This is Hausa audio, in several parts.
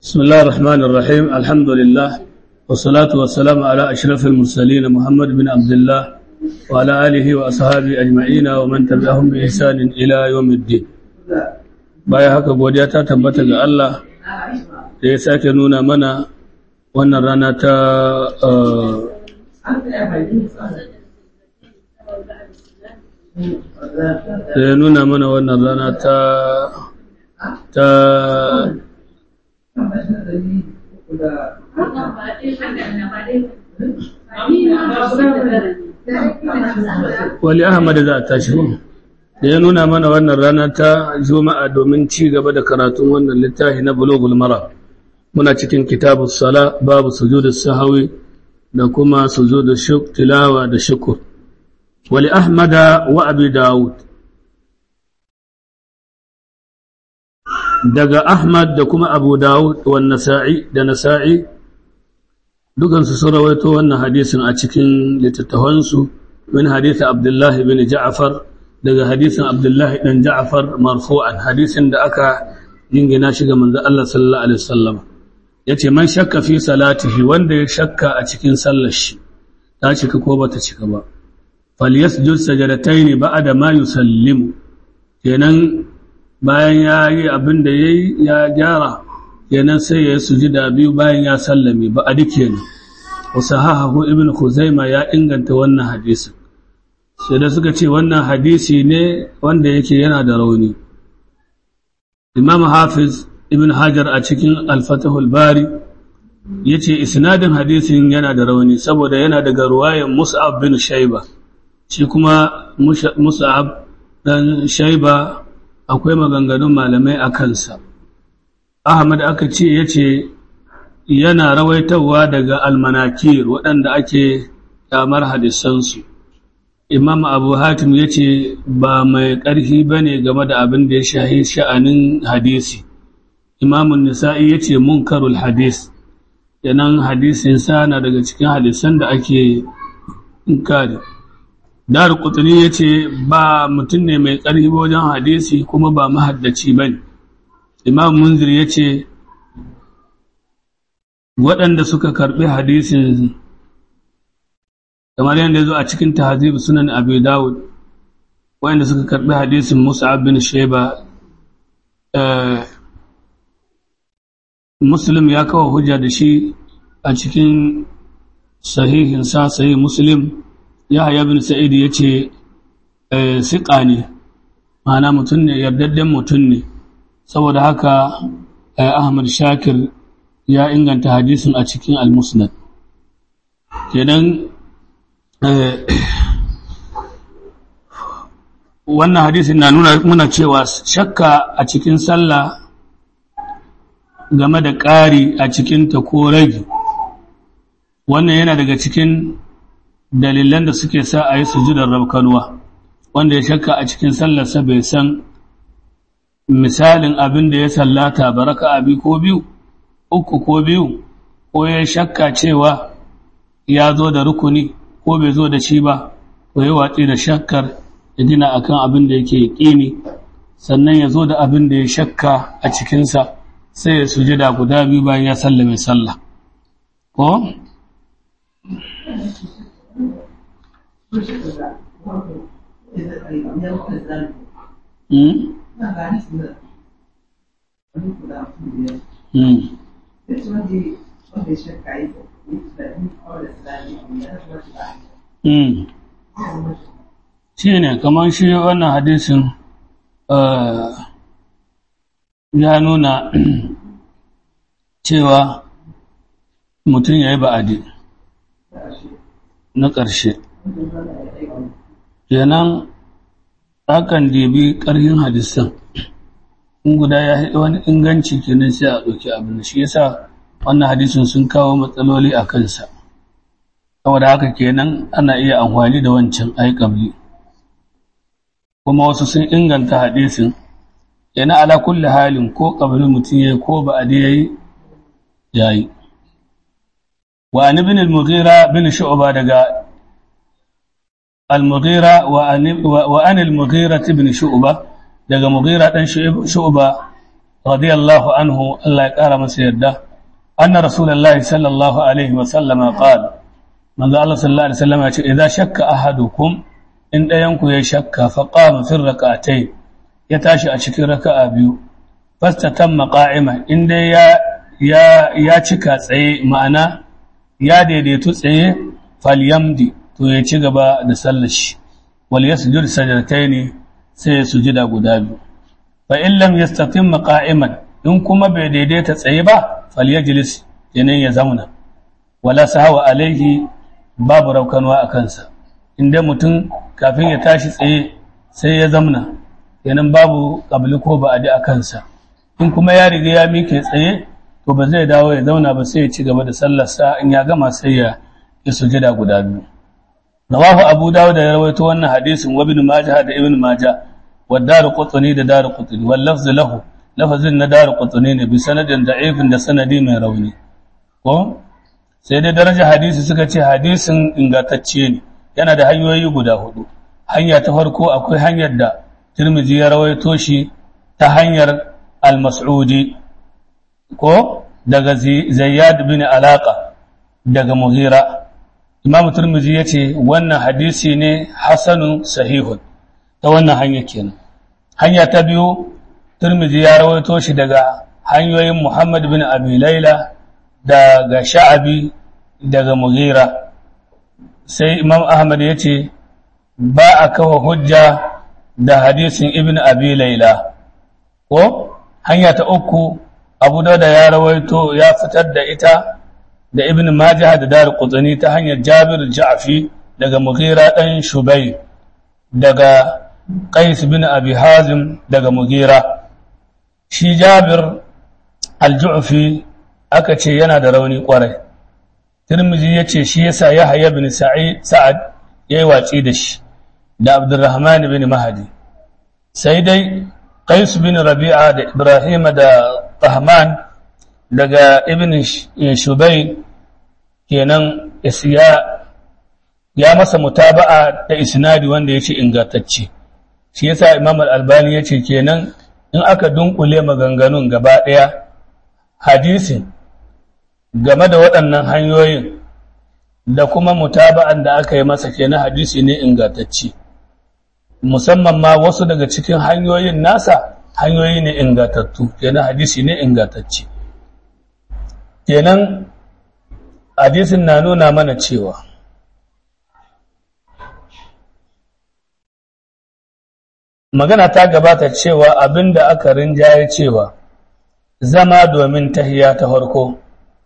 بسم الله الرحمن الرحيم الحمد لله والصلاة والسلام على أشرف المرسلين محمد بن عبد الله وعلى آله وأصحابه أجمعين ومن تبعهم بإحسان إلى يوم الدين باي haka godiya ta tabbata ga Allah da ya sake nuna mana wannan rana ta wali Ahmad za ta shi da ya nuna mana wannan rana ta Juma'a domin ci gaba da karatun wannan littafi na Bulughul Maram. Muna cikin kitabus sala babu sujudus sahwi da kuma sujudus tilawa da shukr. Wali Ahmad wa Abi Dawud daga Ahmad da kuma Abu Dawud wa Nasa'i da Nasa'i dukansu sun rawaito wannan hadisin a cikin littattafansu min hadisi Abdullah ibn Ja'far daga hadisin Abdullah ibn Ja'far marfu'an hadisin da aka jingina shi ga manzo Allah sallallahu alaihi wasallam yace man shakka fi salatihi wanda ya shakka a cikin sallar shi ta cika ko bata cika ba falyasjud sajadatayn ba'da ma yusallimu kenan bayan ya yi abin da ya gyara kenan sai ya sujida biyu bayan ya sallame ba a dike ne wasahahu ibn Khuzaima ya inganta wannan hadisi sai da suka ce wannan hadisi ne wanda yake yana da rauni Imam Hafiz ibn Hajar a cikin Al-Fathul Bari yace isnadin hadisin yana da rauni saboda yana daga ruwayan Mus'ab bin Shayba shi kuma Mus'ab dan Shayba akwai maganganun malamai a kansa. Ahmad aka ce yace yana rawaitawa daga almanakir waɗanda ake kyamar hadisansu. Imam Abu Hatim yace ba mai ƙarfi bane game da abin da ya shahi sha'anin hadisi. Imam Nisa'i yace munkarul hadis. Yanan hadisin sa na daga cikin hadisan da ake inkari. Dar Qutni yace ba mutum ne mai ƙarfi wajen hadisi kuma ba mahaddaci bane. Imam Munzir yace waɗanda suka karbi hadisin kamar yadda yazo a cikin Tahzib Sunan Abi Dawud waɗanda suka karbi hadisin Mus'ab bin Shayba Muslim ya kawo hujja da shi a cikin sahihin sa sahih Muslim Yahya bin Sa'id yace siqa ne ma'ana mutum ne yardadden mutum ne saboda haka Ahmad Shakir ya inganta hadisin a cikin Al-Musnad kenan wannan hadisin na nuna muna cewa shakka a cikin sallah game da ƙari a cikin ta ko rage wannan yana daga cikin dalilan da suke sa a yi sujudar rabkanuwa wanda ya shakka a cikin sallarsa bai san misalin abin da ya sallata ba raka'a biyu ko biyu uku ko biyu ko ya shakka cewa ya zo da rukuni ko bai zo da shi ba ko ya watsi da shakkar ya gina akan abin da yake yaƙini sannan ya zo da abin da ya shakka a cikinsa sai ya sujuda guda biyu bayan ya sallame sallah ko shi ne kamar shi wannan hadisin ya nuna cewa mutum ya yi ba'adi na ƙarshe kenan akan dibi ƙarfin hadisan in guda ya haɗe wani inganci kenan sai a ɗauki abin shi yasa wannan hadisin sun kawo matsaloli a kansa saboda haka kenan ana iya amfani da wancan aiƙabli kuma wasu sun inganta hadisin yana ala kulli halin ko ƙabli mutum yayi ko ba'adi yayi wa an ibn al-Mughira bin Shu'ba daga al-Mughira wa an al-Mughira ibn Shu'ba daga Mughira dan Shu'ba radiyallahu anhu Allah ya kara masa yarda anna rasulullahi sallallahu alaihi wa sallama qala manzo Allah sallallahu alaihi wasallam ya ce idza shakka ahadukum in dayan ku ya shakka fa qama fi rak'atayn ya tashi a cikin raka'a biyu fastatamma qa'ima in dai ya cika tsaye ma'ana ya daidaitu tsaye falyamdi to ya ci gaba da sallar shi wal yasjud sajdatayn sai sujuda guda biyu fa in lam yastatimma qa'iman in kuma bai daidaita tsaye ba falyajlis kenan ya zauna wala sahawa alaihi babu raukanwa a kansa inda mutum kafin ya tashi tsaye sai ya zamna kenan babu qabli ko ba'di a kansa in kuma ya riga ya mike tsaye to ba zai dawo ya zauna ba sai ya ci gaba da sallarsa in ya gama sai ya sujada guda biyu rawahu abu dawud da rawaito wannan hadisin wa ibn majah da ibn majah wa darqutni da darqutni wal lafz lahu lafazin na darqutni ne bi sanadin da'ifin da sanadi mai rauni ko sai dai daraja hadisi suka ce hadisin ingantacce ne yana da hanyoyi guda hudu hanya ta farko akwai hanyar da Tirmidhi ya rawaito shi ta hanyar al-Mas'udi ko daga Zayyad bin Alaqa daga Mughira Imam Tirmidhi yace wannan hadisi ne hasanun sahihun ta wannan hanya kenan hanya ta biyu Tirmidhi ya rawaito shi daga hanyoyin Muhammad bin Abi Layla daga Sha'abi daga Mughira sai Imam Ahmad yace ba a kawo hujja da hadisin Ibn Abi Layla ko hanya ta uku Abu Dawud ya rawaito ya fitar da ita da Ibn Majah da Darqutni ta hanyar Jabir al-Ja'fi daga Mughira dan Shubay daga Qais bin Abi Hazim daga Mughira shi Jabir al-Ju'fi aka ce yana da rauni kwarai Tirmidhi yace shi yasa Yahya bin Sa'ad yayi watsi da shi da Abdurrahman bin Mahdi sai dai Qais bin Rabi'a da Ibrahim da Tahman daga Ibn Shubay kenan ya masa mutaba'a da isnadi wanda yace ingantacce shi yasa Imam Al-Albani yace kenan in aka dunkule maganganun gaba daya hadisin game da waɗannan hanyoyin da kuma mutaba'an da aka yi masa kenan hadisi ne ingantacce musamman ma wasu daga cikin hanyoyin nasa hanyoyi ne ingantattu kenan hadisi ne ingantacce kenan hadisin na nuna mana cewa magana ta gabata cewa abinda aka rinjaye cewa zama domin tahiya ta farko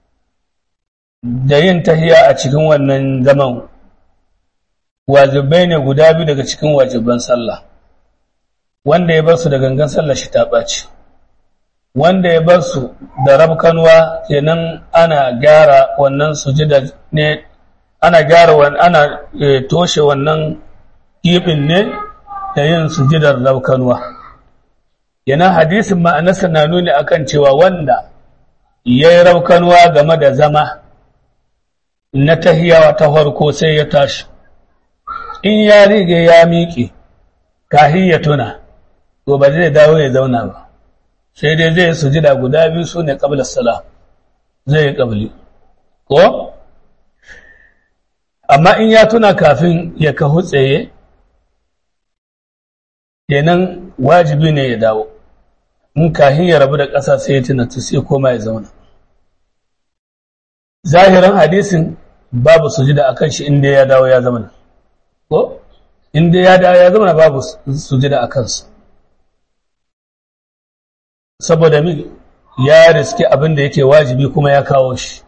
da yin tahiya a cikin wannan zaman wajibai ne guda biyu daga cikin wajiban sallah wanda ya bar su da gangan sallah shi ta ɓaci wanda ya bar su da rabkanwa kenan ana gyara wannan sujada ne ana gyara ana toshe wannan kibin ne da yin sujudar rabkanwa yana hadisin ma'anarsa na nuni akan cewa wanda ya yi rabkanwa game da zama na tahiyawa ta farko sai ya tashi in ya rige ya miƙe kahin ya tuna to ba zai dawo ya zauna ba sai dai zai sujida guda biyu su ne qabla salam zai yi qabli ko amma in ya tuna kafin ya kahu tsaye kenan wajibi ne ya dawo in kahin ya rabu da ƙasa sai ya tuna sai koma ya zauna zahirin hadisin babu sujida akan shi inda ya dawo ya zama ko inda ya dawo ya zama babu sujida akan sa saboda mi ya riski abin da yake wajibi kuma ya kawo shi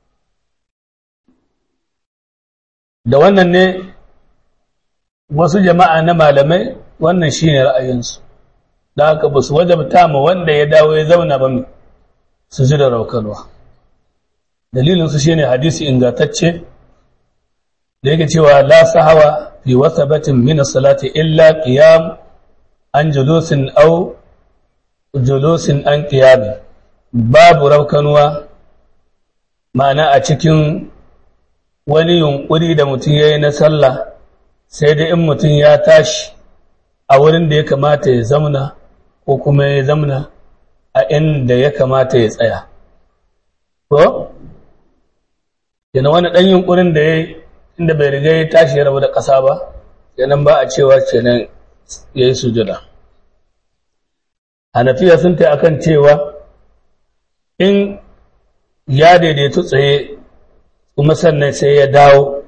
da wannan ne wasu jama'a na malamai wannan shine ra'ayinsu da haka ba su wajabta ma wanda ya dawo ya zauna ba mi sujida raukarwa dalilinsu shine hadisi ingantacce da yake cewa la sahawa fi wasabatin min as-salati illa qiyam an julusin aw julusin an qiyam babu raukanwa ma'ana a cikin wani yunkuri da mutum yayi na sallah sai dai in mutum ya tashi a wurin da ya kamata ya zamna ko kuma ya zamna a inda ya kamata ya tsaya ko yana wani ɗan yunƙurin da ya yi inda bai riga ya tashi ya rabu da ƙasa ba yanan ba a cewa kenan ya yi sujada. Hanafiya sun ta akan cewa in ya daidaitu tsaye kuma sannan sai ya dawo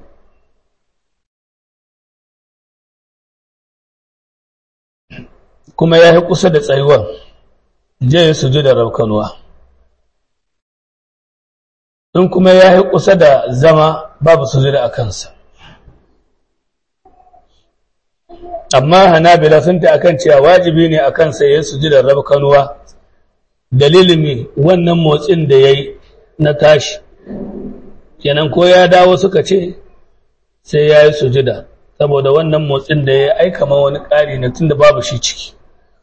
kuma ya yi kusa da tsayuwan je ya sujada raukanuwa. In kuma ya yi kusa da zama babu sujada a kansa. Amma Hanabila sun ta akan cewa wajibi ne a kansa ya sujada raukanuwa dalilin ne wannan motsin da ya yi na tashi kenan ko ya dawo suka ce sai ya yi sujada saboda wannan motsin da ya aika ma wani ƙari na tun da babu shi ciki.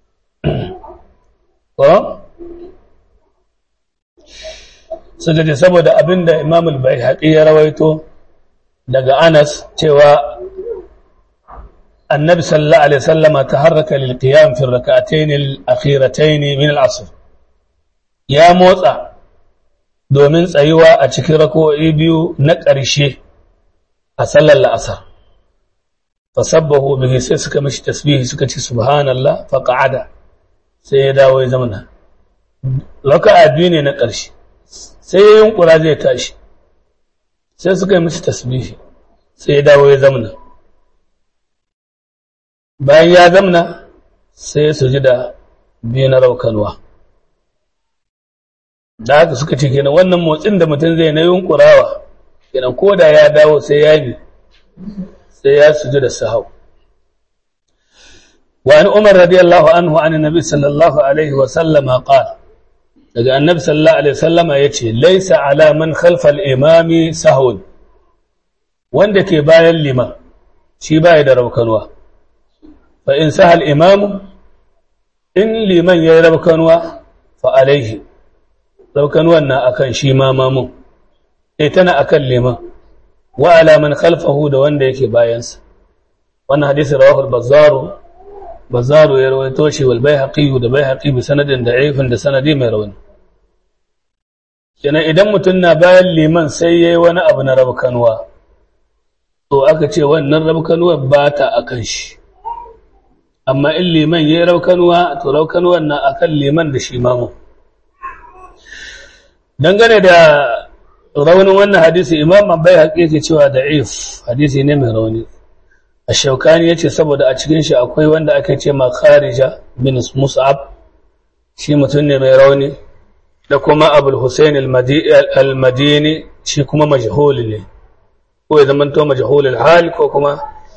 Sujada saboda abinda Imam al-Baihaqi ya rawaito daga Anas cewa Annabi sallallahu alaihi wasallama taharraka lil qiyam fi ar-rak'atayn al-akhiratayn min al-'asr ya motsa domin tsayuwa a cikin rak'o'i biyu na ƙarshe a sallar la'asar fasabbahu bihi sai suka mishi tasbihi suka ce subhanallah fa qa'ada sai ya dawo ya zamana raka'a biyu ne na ƙarshe sai ya yunkura zai tashi sai suka yi mishi tasbihi sai ya dawo ya zamana bayan ya zamana sai ya sujida biyu na raukanwa da haka suka ce kenan wannan motsin da mutum zai na yunkurawa kenan ko da ya dawo sai ya yi sai ya sujida sahau. وعن عمر رضي الله عنه عن النبي صلى الله عليه وسلم قال daga annabi sallallahu alaihi wasallama yace laysa ala man khalfa al-imami sahun wanda ke bayan liman shi baya da raukanwa fa in sahal imamu in liman yayi raukanwa fa alaihi raukanwan na akan shi ma mamun tana akan liman wa ala man khalfahu da wanda yake bayansa wannan hadisi rawahu al-bazzar ya rawaito shi wal Baihaqi da Baihaqi bi sanadin da'ifin da sanadi mai rauni kenan idan mutum na bayan liman sai yayi wani abu na rabkanwa to aka ce wannan rabkanwa ba ta akan shi amma in liman yayi rabkanwa to rabkanwan na akan liman da shi mamu dangane da raunin wannan hadisi Imam Baihaqi yake cewa da'if hadisi ne mai rauni Ash-Shawkani yace saboda a cikin shi akwai wanda ake ce ma Kharija bin Mus'ab shi mutum ne mai rauni da kuma Abul Husayn al-Madini shi kuma majhul ne ko ya zama to majhul al-hal ko kuma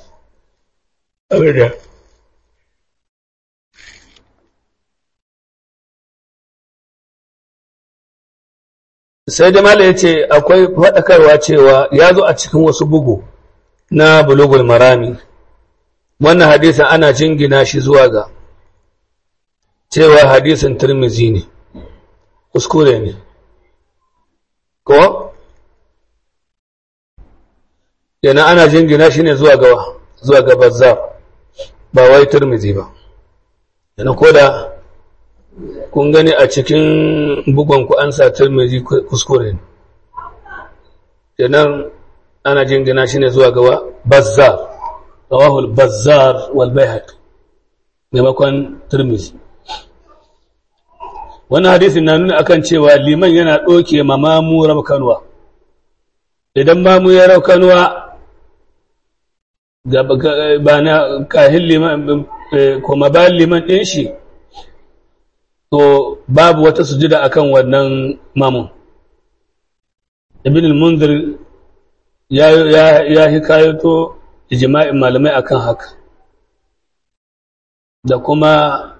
abida sai da mala yace akwai fadakarwa cewa ya zo a cikin wasu bugu na bulugul marami wannan hadisin ana jingina shi zuwa ga cewa hadisin Tirmidhi ne kuskure ne ko yana ana jingina shi ne zuwa ga Bazzar ba wai Tirmidhi ba yana koda kun gani a cikin bugun ku an sa Tirmidhi kuskure ne yana ana jingina shi ne zuwa ga Bazzar rawahu al-Bazzar wal Baihaqi maimakon Tirmidhi wannan hadisin na nuna akan cewa liman yana doke mamu rabkanwa idan mamu ya rabkanwa ba na kahin liman kuma ba liman din shi to babu wata sujada akan wannan mamun Ibn al-Munzir ya hikayato ijma'in malamai akan haka da kuma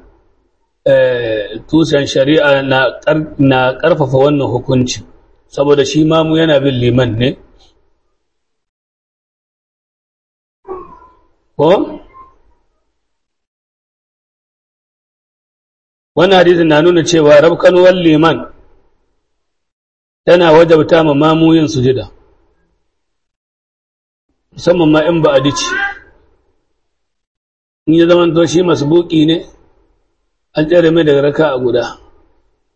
tushen shari'a na ƙarfafa wannan hukunci saboda shi mamu yana bin liman ne ko wannan hadisin na nuna cewa rabkanuwar liman tana wajabta ma mamu yin sujada musamman ma in ba a dici in ya zama to shi masbuki ne an tsere mai daga raka a guda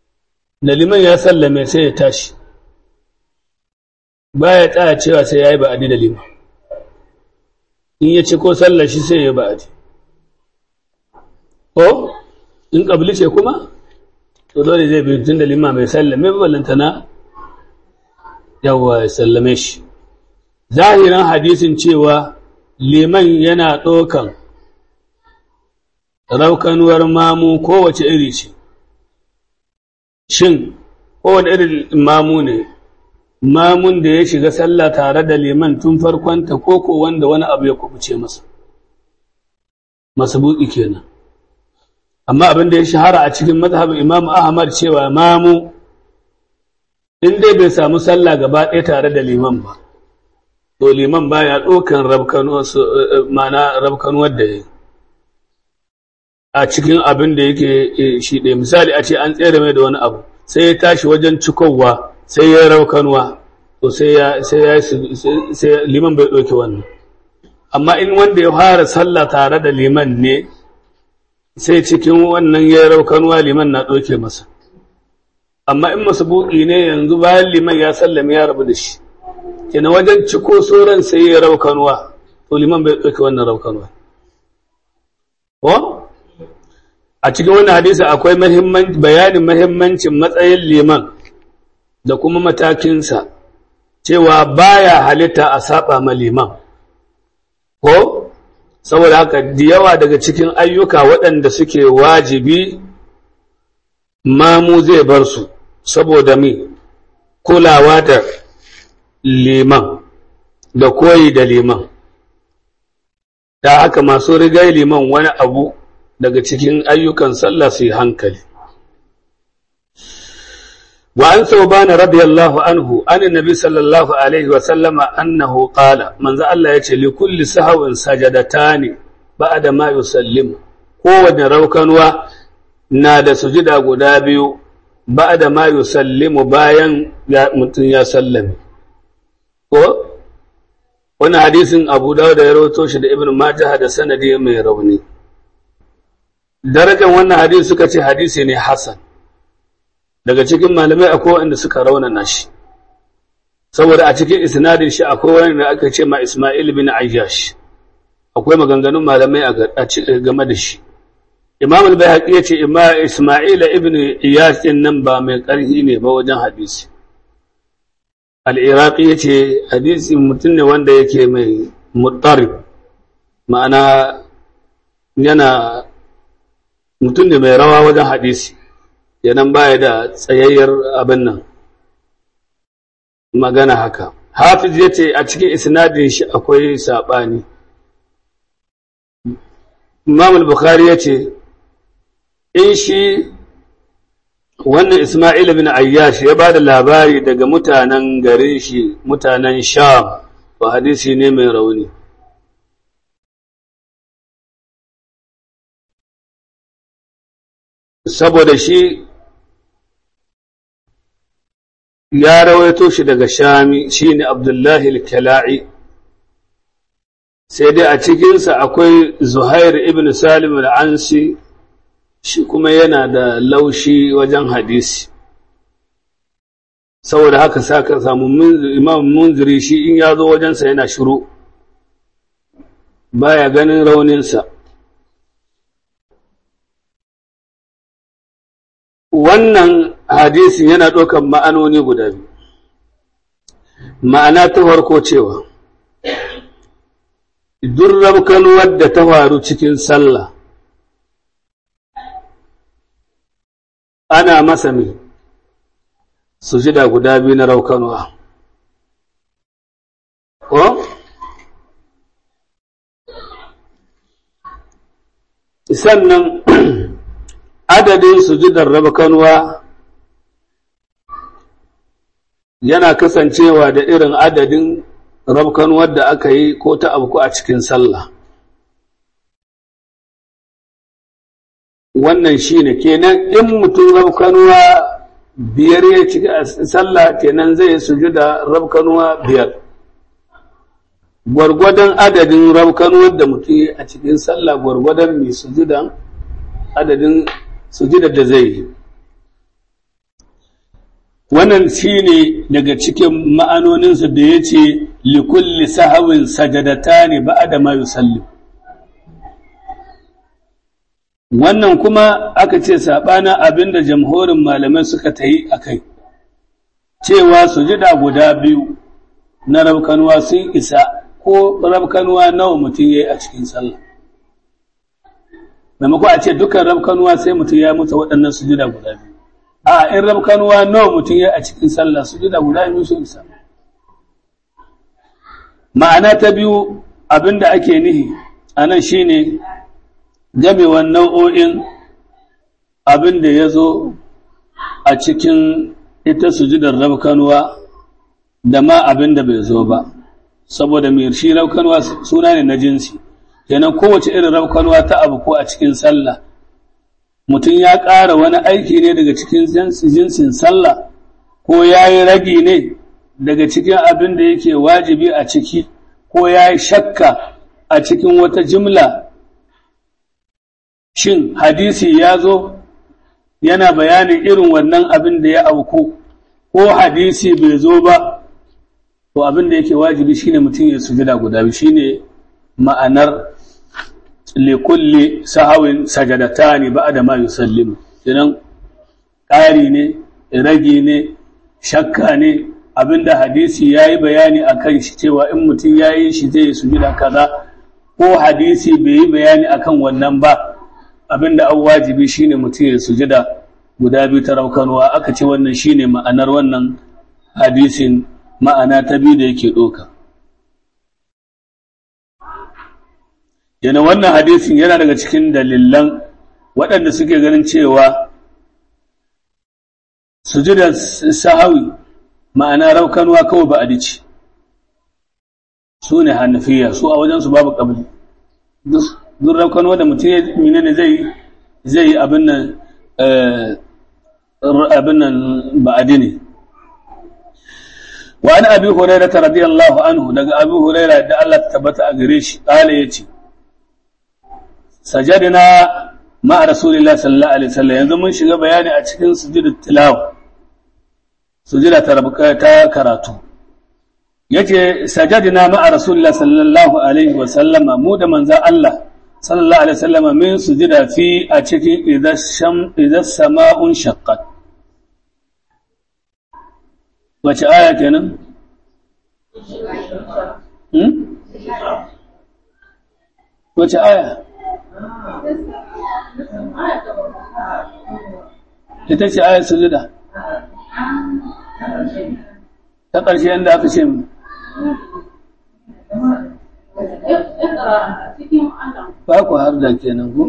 da liman ya sallame sai ya tashi baya tsaya cewa sai yayi ba'adi da liman in ya ci ko sallar shi sai ya ba'adi ko in kabli ce kuma to dole zai bi tun da liman mai sallame ballantana yawa ya sallame shi zahirin hadisin cewa liman yana ɗaukan raukanuwar mamu kowace iri ce shin kowane irin mamu ne mamun da ya shiga sallah tare da liman tun farkonta ko wanda wani abu ya kubuce masa masabuki kenan amma abin da ya shahara a cikin mazhabin Imam Ahmad cewa mamu in dai bai samu sallah gaba ɗaya tare da liman ba to liman baya ɗaukan rabkanuwar da ya a cikin abin da yake shi ɗaya misali a ce an tsere mai da wani abu sai ya tashi wajen cikowa sai ya raukanuwa to sai liman bai ɗauki wannan amma in wanda ya fara sallah tare da liman ne sai cikin wannan ya raukanuwa liman na ɗauke masa amma in masabuki ne yanzu bayan liman ya sallame ya rabu da shi kenan wajen ciko sauran sai ya raukanuwa to liman bai ɗauke wannan raukanuwa ko a cikin wannan hadisi akwai bayanin mahimmancin matsayin liman da kuma matakinsa cewa baya halitta a saba ma liman ko saboda haka da yawa daga cikin ayyuka waɗanda suke wajibi mamu zai bar su saboda kulawa da liman da koyi da liman da haka masu rigai liman wani abu daga cikin ayyukan sallah su yi hankali wa an thawban radiyallahu anhu annabi sallallahu alaihi wa sallama annahu qala manzo Allah yace li kulli sahwin sajadatani ba'da ma yusallimu kowanne raukanwa na da sujida guda biyu ba'da ma yusallimu bayan mutun ya sallame ko wannan hadisin Abu Dawud ya rawaito shi da Ibn Majah da sanadi mai rauni darajar wannan hadisi suka ce hadisi ne hasan daga cikin malamai akwai wanda suka raunana shi saboda a cikin isnadin shi akwai wanda aka ce ma Isma'il bin Ayyash akwai maganganun malamai game da shi Imam al-Baihaqi yace Isma'il ibn Iyas din nan ba mai ƙarfi ne ba wajen hadisi al-Iraqi yace hadisi mutum ne wanda yake mai muttarib ma'ana yana mutum ne mai rawa wajen hadisi yanan baya da tsayayyar abin nan magana haka Hafiz yace a cikin isnadin shi akwai sabani Imam al-Bukhari yace in shi wannan Isma'il bin Ayyash ya bada labari daga mutanen garin shi mutanen Sham to hadisi ne mai rauni saboda shi ya rawaito shi daga Shami shine Abdullahi al-Kala'i sai dai a cikinsa akwai Zuhair ibn Salim al-Ansi shi kuma yana da laushi wajen hadisi saboda haka saka samu Imam Munziri shi in ya zo wajensa yana shiru baya ganin rauninsa wannan hadisin yana ɗaukar ma'anoni guda biyu ma'ana ta farko cewa duk rabkanuwar da ta faru cikin sallah ana masa sujida guda biyu na raukanuwa ko sannan adadin sujudar rabkanuwa yana kasancewa da irin adadin rabkanuwar da aka yi ko ta abu a cikin sallah wannan shine kenan in mutum rabkanuwa biyar ya cika sallah kenan zai sujuda rabkanuwa biyar gwargwadon adadin rabkanuwar da mutum a cikin sallah gwargwadon mai sujudan adadin sujudar da zai yi wannan shine daga cikin ma'anoninsa da yace likulli sahawin sajadatani ba'da ma yusallim. Wannan kuma aka ce sabana abinda jamhurin malamai suka tayi akai cewa sujada guda biyu na rabkanwa sun isa ko rabkanwa nawa mutum yayi a cikin sallah. Maimako a ce dukkan rabkanwa sai mutum ya mutu waɗannan sujada guda biyu. A in rabkanwa nawa mutum yayi a cikin sallah sujada guda biyu sun isa. Ma'ana ta biyu abinda ake nihi anan shine gamewan nau'o'in abinda ya zo a cikin ita sujudar rabkanwa da ma abinda bai zo ba, saboda mai shi rabkanwa suna ne na jinsi, kenan kowace irin rabkanwa ta abu ko a cikin sallah, mutum ya ƙara wani aiki ne daga cikin jinsin sallah ko ya yi ragi ne daga cikin abin da yake wajibi a ciki ko ya yi shakka a cikin wata jimla. Shin hadisi ya zo yana bayanin irin wannan abin da ya auku ko hadisi bai zo ba, to abin da yake wajibi shine mutum ya sujuda guda biyu, shine ma'anar likulli sahawin sajadatani ba'da ma yusallimu. Kenan ƙari ne, ragi ne, shakka ne, abinda hadisi yayi bayani akan shi cewa in mutum yayi shi zai sujuda kaza, ko hadisi bai yi bayani akan wannan ba, abinda an wajibi shine mutum ya sujuda guda biyu ta raukanwa. Aka ce wannan shine ma'anar wannan hadisin, ma'ana ta biyu da yake ɗauka. Yana wannan hadisin yana daga cikin dalilan waɗanda suke ganin cewa sujudar sahawi ma'ana raukanwa kawai ba a dici, su ne hannafiya, su a wajensu babu ƙabli. Duk raukanwa da mutum ya ne zai yi abin nan ba'adi ne. Wa an abi hurairah radiyallahu anhu, daga abi hurairah da Allah ta tabbata a gare shi, ƙala yace sajadna ma'a rasulillahi sallallahu alaihi wasallam. Yanzu mun shiga bayani a cikin sujudat tilawa, sujuda ta karatu. Yace sajadna ma'a rasulillahi sallallahu alaihi wasallam, mu da manzon Allah sallallahu alaihi wasallam min sujuda fi a cikin idza sama'un shaqqat. Wace aya kenan? Wace aya? Ita ce ayar sujuda ta ƙarshe yadda aka ce mu ba ku har da kenan ku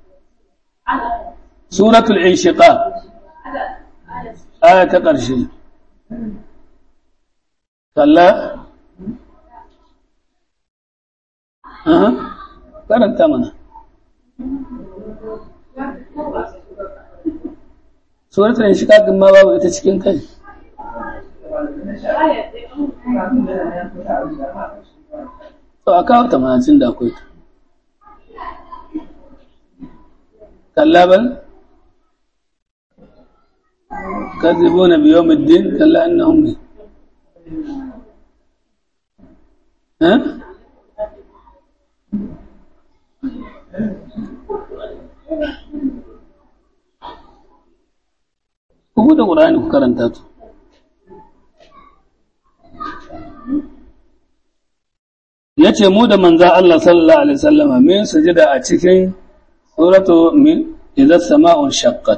suratul inshiqaq aya ta ƙarshe kalla karanta mana suratul inshiqaq ma babu ita cikin kai. To a kawo ta manacin da akwai ta kalla bal kadhibuna bi yawmiddin kalla annahum ne ku da Qur'ani ku karanta ta. Yace mu da manzo Allah sallallahu alaihi wasallam min sujada a cikin suratu min idza sama'un shaqqat.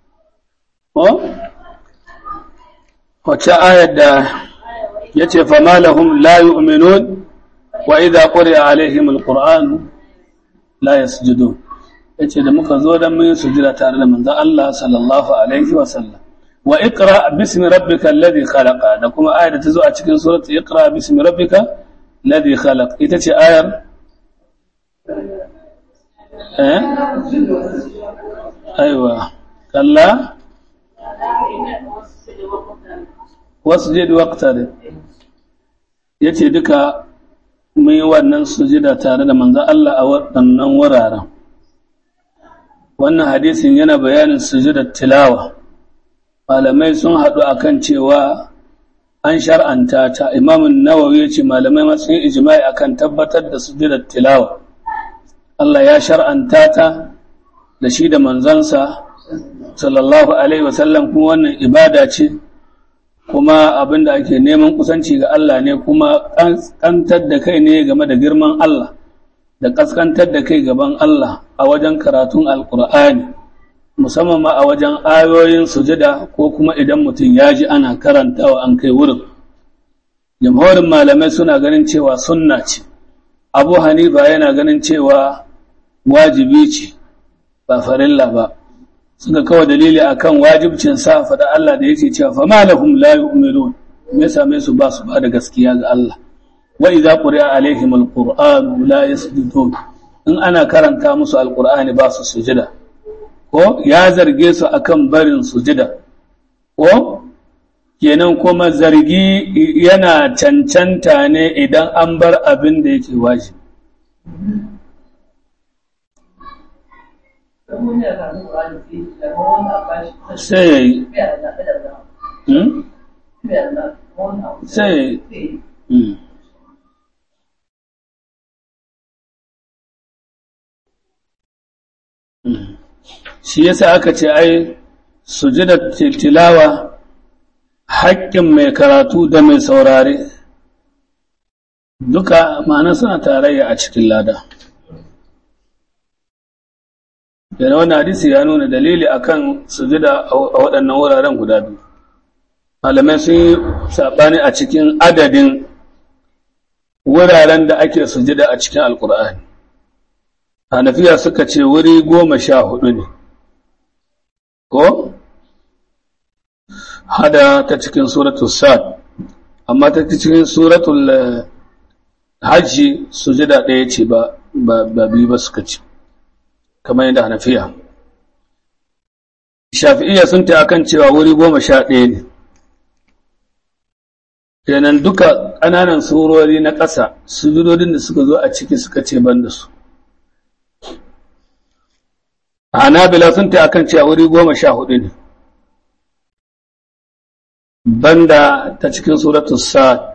Wace ayar da yace fa malahum la yu'minun wa idza quri'a alaihim alquran la yasjudun. Yace da muka zo dan mun sujada tare da manzo Allah sallallahu alaihi wasallam. Wa iqra bismi rabbikal ladhi khalaqa, da kuma ayar da ta zo a cikin suratu iqra bismi rabbikal ladhi khalaq, ita ce ayar aiwa kalla wasjud waqtarib. Yace duka mun yi wannan sujada tare da manzo Allah a waɗannan wuraren. Wannan hadisin yana bayanin sujudar tilawa, malamai sun haɗu akan cewa an shar'anta ta. Imam Nawawi ya ce malamai matsayin ijma'i akan tabbatar da sujudar tilawa. Allah ya shar'anta ta da shi da manzansa sallallahu alaihi wasallam, kuma wannan ibada ce, kuma abinda ake neman kusanci ga Allah ne, kuma kaskantar da kai ne game da girman Allah, da kaskantar da kai gaban Allah a wajen karatun alkur'ani, musamman ma a wajen ayoyin sujada, ko kuma idan mutum ya ji ana karantawa an kai wurin. Jamhurin malamai suna ganin cewa sunna ce. Abu Hanifa yana ganin cewa wajibi ce ba farilla ba. Suka kawo dalili akan wajibcin sa faɗa Allah da yake cewa fa malahum la yu'minun, me same su ba su ba da gaskiya ga Allah. Wa idza quri'a alaihim alquran la yasjudun, in ana karanta musu alqur'ani ba su sujada. Ko ya zarge su akan barin sujada, ko kenan kuma zargi yana cancanta ne idan an bar abin da yake wajibi. Sai ya yi sai shi yasa aka ce ai sujudar tilawa haƙƙin mai karatu da mai saurare duka ma'ana suna tarayya a cikin lada. Yana wannan hadisi ya nuna dalili akan sujuda a waɗannan wuraren guda biyu. Malamai sun yi saɓani a cikin adadin wuraren da ake sujuda a cikin Alƙur'ani. Hanafiya suka ce wuri 14 ne, ko? Hada ta cikin suratul Sad, amma ta cikin suratul Hajji sujuda ɗaya ce ba biyu ba suka ce, kamar yadda Hanafiya. Shafi'iyya sun ta akan cewa wuri 11 ne. Kenan duka ƙananan surori na ƙasa, sujudodin da suka zo a ciki suka ce ban da su. Hanabila sun ta akan cewa wuri 14 ne. Banda ta cikin suratul Sad.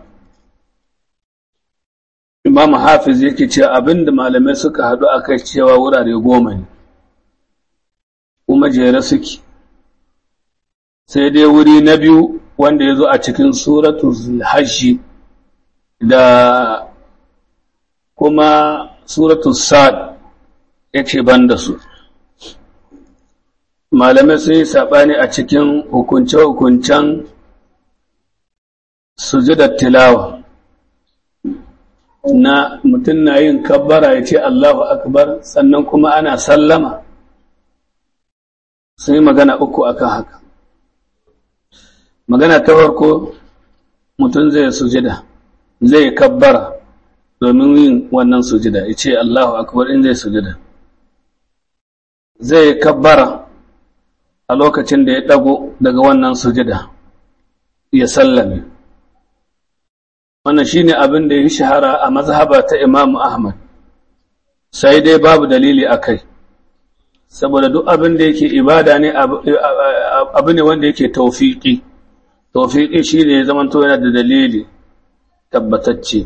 Imam Hafiz yake cewa abinda malamai suka haɗu akai cewa wurare 10 ne. Kuma jere suke. Sai dai wuri na biyu wanda ya zo a cikin suratul Hajji da kuma suratul Sad yace banda su. Malamai sun yi saɓani a cikin hukunce-hukuncen sujudar tilawa, na mutum na yin kabbara ya ce Allahu Akbar sannan kuma ana sallama. Sun yi magana uku akan haka. Magana ta farko, mutum zai sujida, zai kabbara domin yin wannan sujida, ya ce Allahu Akbar in zai sujida. Zai kabbara a lokacin da ya ɗago daga wannan sujida, ya sallame. Wannan shi ne abin da ya shahara a mazhaba ta Imam Ahmad, sai dai babu dalili a kai, saboda duk abin da yake ibada ne abu ne wanda yake tawfiqi. Tawfiqi shi ne ya zamanto yana da dalili tabbatacce.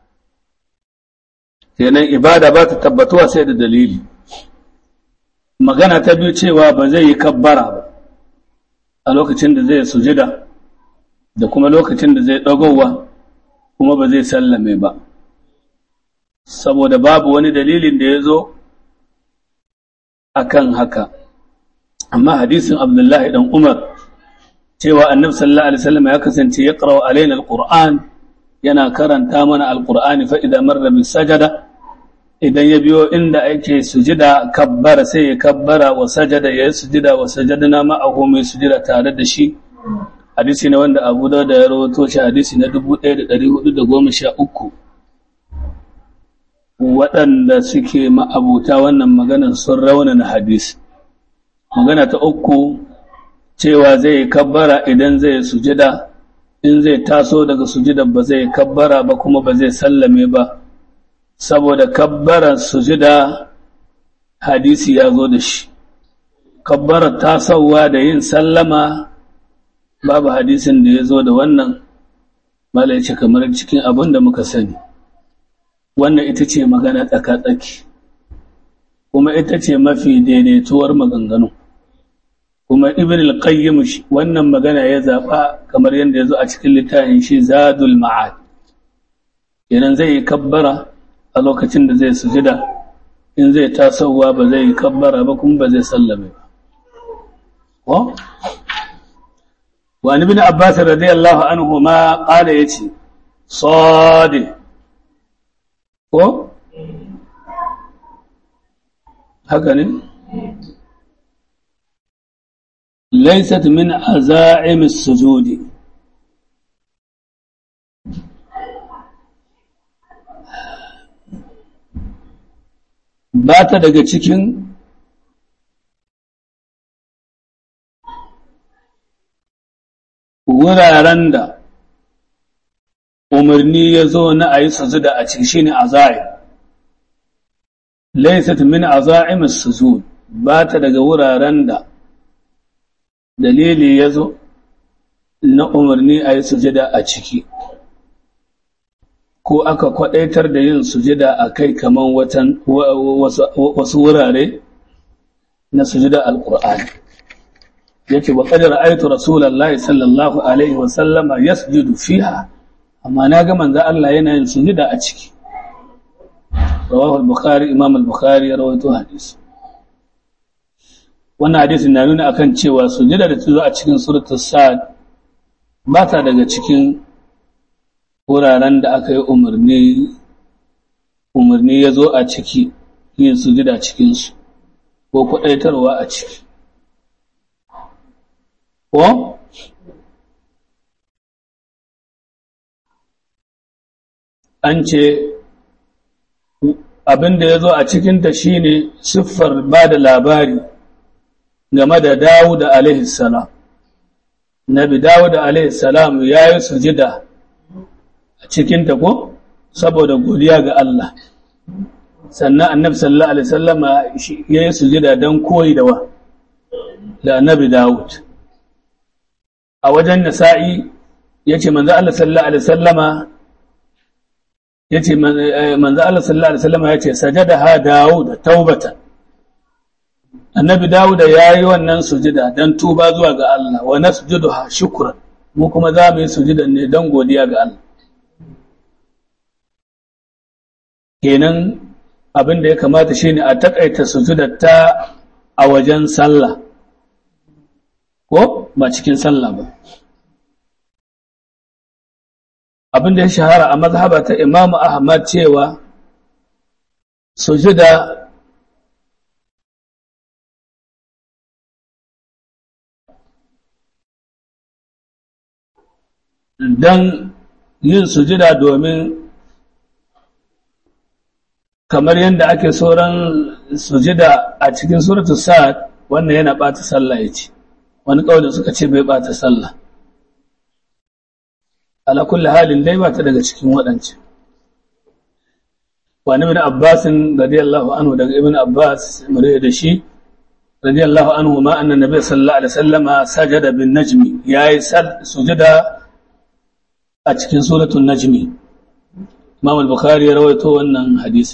Kenan ibada ba ta tabbatuwa sai da dalili. Magana ta biyu cewa ba zai yi kabbara ba a lokacin da zai sujida da kuma lokacin da zai ɗagowa, kuma ba zai sallame ba, saboda babu wani dalilin da ya zo a kan haka. Amma hadisin Abdullahi ɗan Umar cewa annabi sallallahu alaihi wasallam ya kasance ya ƙarau alaina alƙur'an, yana karanta mana alƙur'ani fa idan marra bis sajada, idan ya biyo inda ake sujida kabbara sai ya kabbara, wa sajada ya sujida, wa sajadna ma'ahu mai sujida tare da shi. Hadisi ne wanda Abu Dawud ya rawaito shi, hadisi na 1413. Waɗanda suke ma'abuta wannan maganar sun raunana hadisi. Magana ta uku cewa zai kabbara idan zai sujida, in zai taso daga sujida ba zai kabbara ba kuma ba zai sallame ba, saboda kabbarar sujida hadisi ya zo da shi. Kabbarar tasowa da yin sallama babu hadisin da ya zo da wannan mala yace kamar cikin abin da muka sani wannan ita ce magana tsaka-tsaki kuma ita ce mafi daidaituwar maganganu kuma ibn al-qayyim wannan magana ya zaba kamar yadda yazo a cikin littafin shi zadul ma'ad idan zai kabbara a lokacin da zai sujuda in zai tasowa ba zai kabbara ba kuma ba zai sallame ba ko wa ibn abbas radiyallahu anhu ma qala yace sadi ko haka ne laysat min azaim as-sujud ba ta daga cikin wuraren da umarni ya zo na a yi sujuda a cikin shi ne azaim laysat min azaim as-sujud ba ta daga wuraren da dalili ya zo na umarni a yi sujuda a ciki ko aka kwadaitar da yin sujuda a kai kaman wasu wurare na sujuda al-Qur'ani yace wa qad ra'aytu rasulullahi sallallahu alaihi wa sallama yasjudu fiha amma naga manzo Allah yana yin sujuda a ciki rawahu al-bukhari imam al-bukhari ya rawaito hadisi wannan hadisin na nuna akan cewa sujuda da ta zo a cikin suratul sad ba ta daga cikin wuraren da aka yi umarni ya zo a ciki yin sujuda cikinsu ko kwadaitarwa a ciki ko an ce abinda ya zo a cikinta shine siffar ba da labari game da Dawud alaihi salam Nabi Dawud alaihi salam ya yi sujida a cikinta ko saboda godiya ga Allah sannan annabi sallallahu alaihi wasallama ya yi sujida don koyi da annabi Dawud a wajen Nasa'i yace manzo Allah sallallahu alaihi wasallama yace manzo Allah sallallahu alaihi wasallama yace sajadaha Dawud taubatan annabi Dawud yayi wannan sujida dan tuba zuwa ga Allah wa nasjuduha shukran mu kuma za mu yi sujidan ne dan godiya ga Allah kenan abin da ya kamata shine a takaita sujudar ta a wajen sallah ko ba cikin sallah ba abin da ya shahara a mazhaba ta Imam Ahmad cewa sujuda dan yin sujuda domin kamar yadda ake sauran sujida a cikin suratul sa'ad wannan yana bata sallah yace wani kaulin suka ce bai bata sallah ala kulli halin dai bata daga cikin wadance wani ibn Abbas radiyallahu anhu daga ibn Abbas mure da shi radiyallahu anhu ma anna nabiy sallallahu alaihi wasallama sajada bin najmi yayi sujida a cikin suratul najmi Imam al-Bukhari ya rawaito wannan hadisi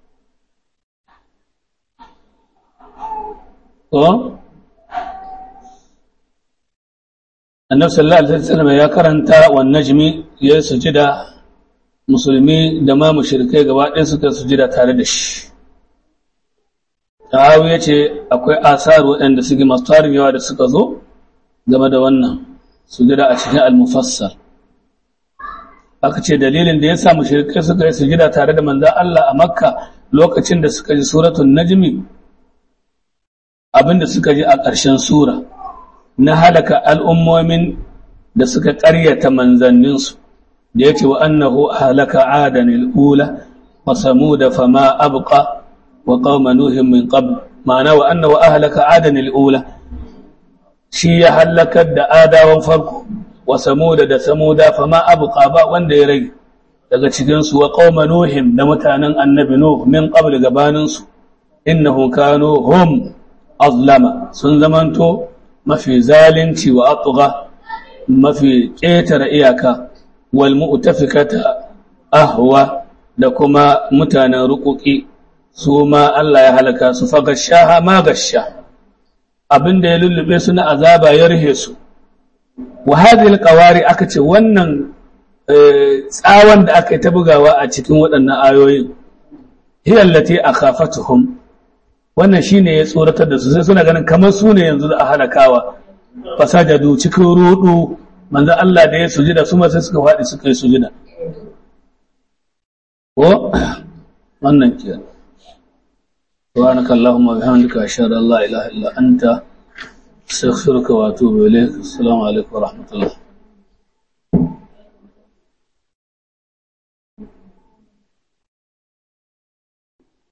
annabi sallallahu alaihi wasallam ya karanta wan najmi ya sujida musulmi da ma mushrikai gaba ɗaya suka sujida tare da shi Tahawi yace akwai asar waɗanda suke masu tarin yawa da suka zo game da wannan sujida a cikin al-mufassal aka ce dalilin da yasa mushrikai suka yi sujida tare da manzon Allah a Makka lokacin da suka ji suratul najmi abinda suka ji a ƙarshen sura na halaka al'ummomin da suka ƙaryata manzanninsu da ya ce wa annahu halaka adanil ula wa samuda fama abqa wa qauma nuhin min qabl ma'ana wa annahu ahlaka adanil ula shi ya halakar da adawan farko wa samuda da samuda fama abqa ba wanda ya rage daga cikin su wa qauma nuhin da mutanen annabi nuh min qabl gabanin su innahum kanu hum azlama sun zamanto mafi zalunci wa atgha mafi ƙetare iyaka wal mu'tafikata ahwa da kuma mutanen ruƙuƙi su ma Allah ya halaka su fa gashaha ma gasha abinda ya lullube su na azaba ya rihe su wa hadhihi alqawari aka ce wannan tsawon da aka yi ta bugawa a cikin waɗannan ayoyin hiya allati akhafatuhum wannan shine ya tsoratar da su sai suna ganin kamar su ne yanzu a halakawa fasajadu cikin rudu manzo Allah da ya sujida su ma sai suka faɗi suka yi sujida ko wannan ke subhanakallahumma bihamdika ashhadu an la ilaha illa anta astaghfiruka wa atubu ilayk assalamu alaikum wa rahmatullah